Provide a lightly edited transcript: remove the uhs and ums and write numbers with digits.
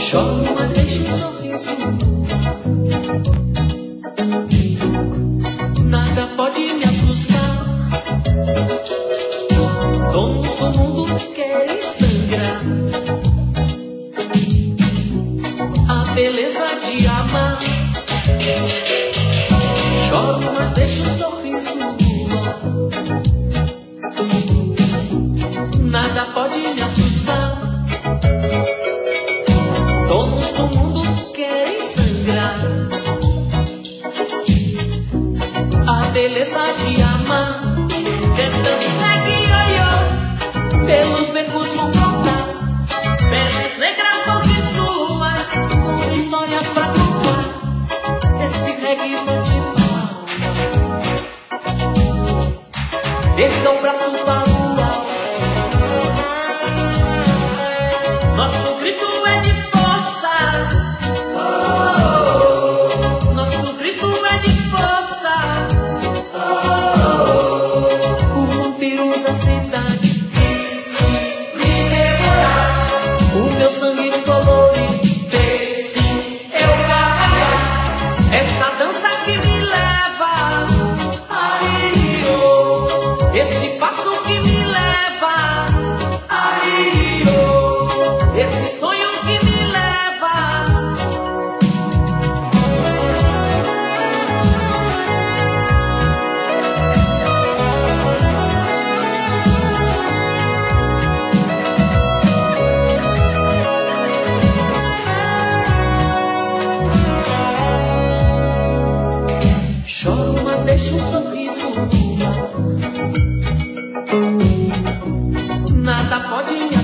Choro, mas deixo um sorriso. Nada pode me assustar. Donos do mundo querem sangrar. A beleza de amar. Choro, mas deixo um sorriso. Nada pode me assustar. Donos do mundo querem sangrar. A beleza de amar. Cantando reggae, ioiô, pelos becos vão brotar. Peles negras, vozes nuas, com histórias pra contar. Esse reggae bate palma. Erga o braço para o alto. Nosso grito é de força. Oh, oh, oh. Nosso grito é de força. Oh, oh, oh. O vampiro da cidade quis se me devorar. O meu sangue colorido fez sim eu carregar. Essa dança que me leva a Rio. Esse passo que me leva a Rio. Esse sonho que me leva. Choro, mas deixo um sorriso. Nada pode me